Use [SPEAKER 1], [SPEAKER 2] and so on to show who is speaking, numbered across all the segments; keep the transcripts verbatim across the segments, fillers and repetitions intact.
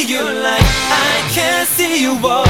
[SPEAKER 1] see you like I can see you all.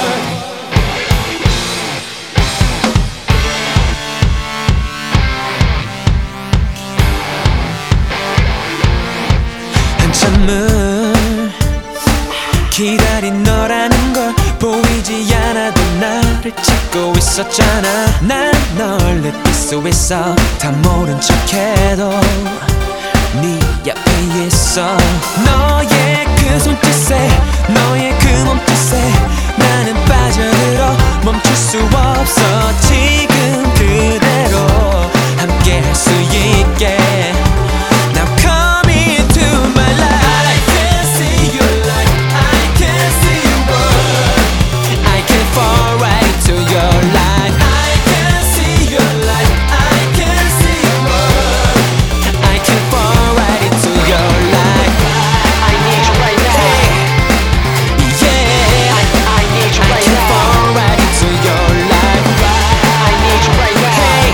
[SPEAKER 1] 한참을 기다린 너라는 걸 보이지 않아도 나를 찾고 있었잖아. 난 널 느낄 수 있어. 다 모른 척해도 네 옆에 있어. 너의 그 손짓에 너의 그 몸짓에 나는 빠져들어 멈출 수 없어. 지금 그대로 함께 할 수 있게 Now come into my life. I can see you like I can see you all. I can fall right into your life. I can see you like I can see you all. I can fall right into your life.
[SPEAKER 2] I need you right now.
[SPEAKER 1] Hey, yeah.
[SPEAKER 2] I, I need you
[SPEAKER 1] I
[SPEAKER 2] right
[SPEAKER 1] can
[SPEAKER 2] now.
[SPEAKER 1] fall right into your life.
[SPEAKER 2] I need you right now.
[SPEAKER 1] Hey,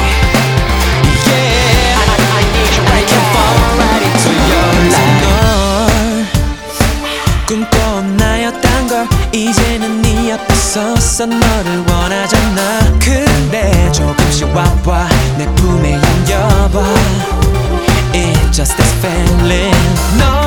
[SPEAKER 1] yeah.
[SPEAKER 2] I, I need you
[SPEAKER 1] I
[SPEAKER 2] right
[SPEAKER 1] can
[SPEAKER 2] now.
[SPEAKER 1] fall right into your life. 널 꿈꿔온 나였단 걸 이제는 네 옆에 서서 너를 원하잖아. 그래 조금씩 와봐 내 품에 안겨봐. It's just this feeling. 너